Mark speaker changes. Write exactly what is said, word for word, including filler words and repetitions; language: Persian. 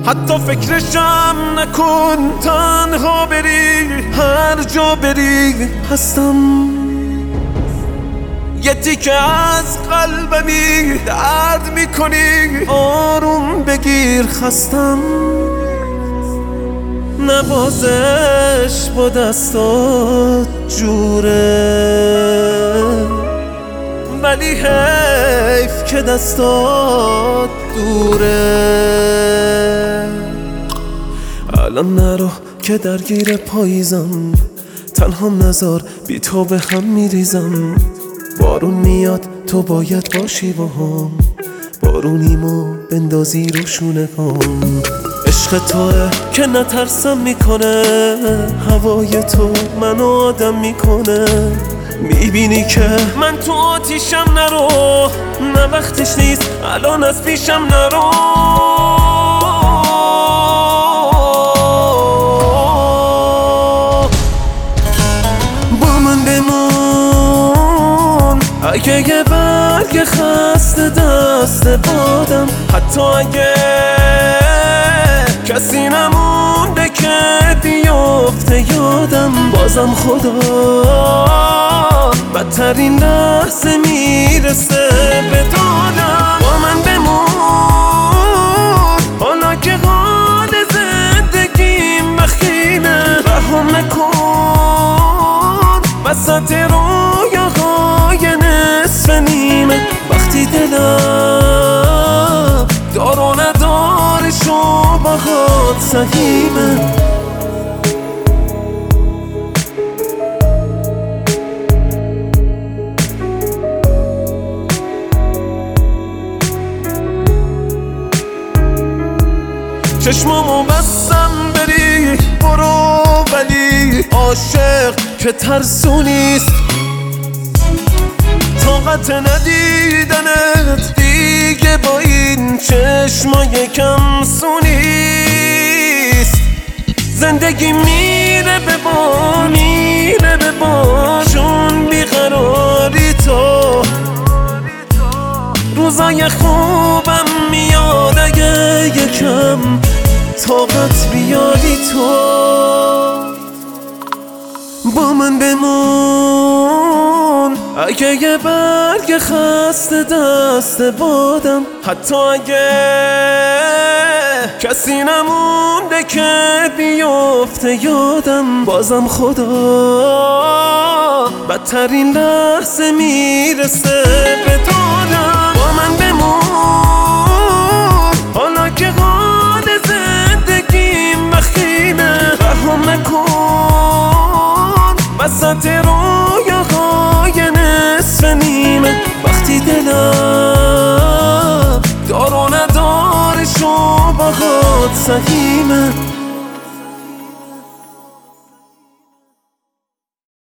Speaker 1: حتی فکرشم نکن، تنها بری هر جا بری هستم. یه تیکه از قلبمی درد میکنی، آروم بگیر خستم. نوازش با دستات جوره، ولی حیف که دستات دوره. الان نرو که درگیر پاییزم، تنهام نذار بی تو به هم میریزم. بارون میاد تو باید باشی با هم، بارونیمو بندازی رو شونه هم. عشق توه که نترسم میکنه، هوای تو منو آدم میکنه. میبینی که من تو آتیشم، نرو نه وقتش نیست الان از پیشم نرو. با من بمون اگه یه برگ خسته دست بادم، حتی اگه کسی نمونده که بیفته یادم. بازم خدا بدترین لحظه میرسه به دادم. با من بمون حالا که حال زندگیم بخینه، رهم نکن وسط رویاهای نصف نیمه. وقتی دلم دار و ندارش و باهات سهیمه. چشمامو بستم بری برو، ولی عاشق که ترسونیست. طاقت ندیدنت دیگه با این چشمای کم سونیست. زندگی میره به بار میره به بار، چون بیقراری تو. روزای خوبم میاد اگه یکم طاقت بیاری تو. با من بمون اگه یه برگ خسته دست بادم، حتی اگه کسی نمونده که بیفته یادم. بازم خدا بدترین لحظه میرسه به دادم. با من بمون حالا که حال زندگیم بخینه، رهم نکن وسط رویاهای نصف نیمه. وقتی دلم دار و ندارش و باهات سهیمه.